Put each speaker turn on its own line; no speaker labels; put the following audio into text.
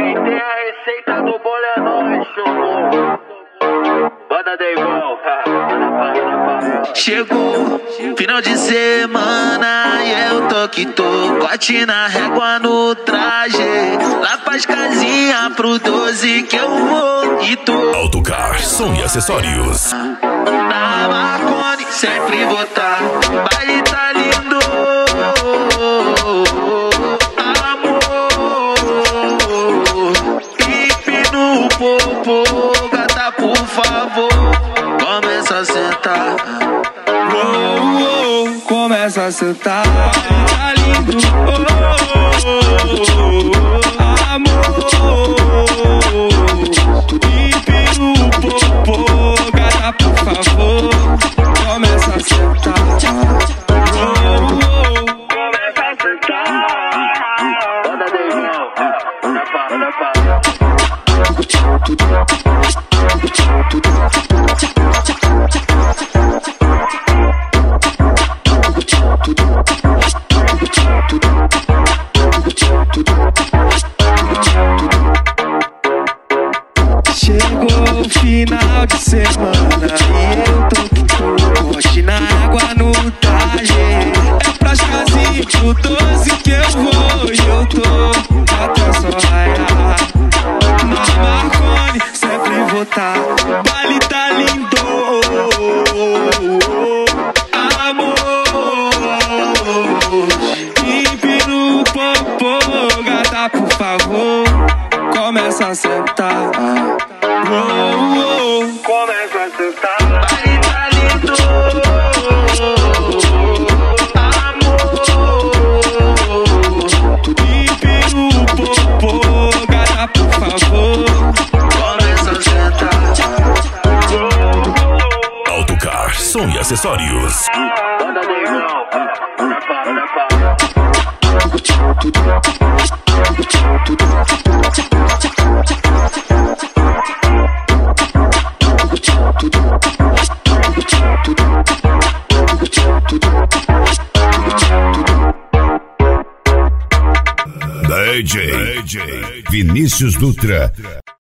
Quem tem a receita do bolo é nós, show. Banda Deivão,
chegou final de semana e eu tô que tô, corte na régua no traje, lá faz casinha pro 12 que eu vou e tô.
Autocar, som e acessórios.
Na Marconi sempre vou tá, baile tá lindo, amor, pipe no popô, gata por favor, começa a sentar.
Começa a sentar, tá lindo, amor, pipe no popô, gata por favor, começa a sentar, começa a sentar.
Banda Deivão,
chegou o final de semana e eu tô que tô, corte na água no traje, é pras casinhas pro 12 que eu vou e eu tô até só raiar. Na Marconi sempre vou tá, baile tá lindo, amor, pipe no popô, gata por favor, começa a sentar. Começa a sentar.
Baile tá lindo, amor,
pipe no popô, gata por favor,
começa a sentar.
Autocar, som e acessórios.
Banda Deivão,
DJ Vinícius Dutra.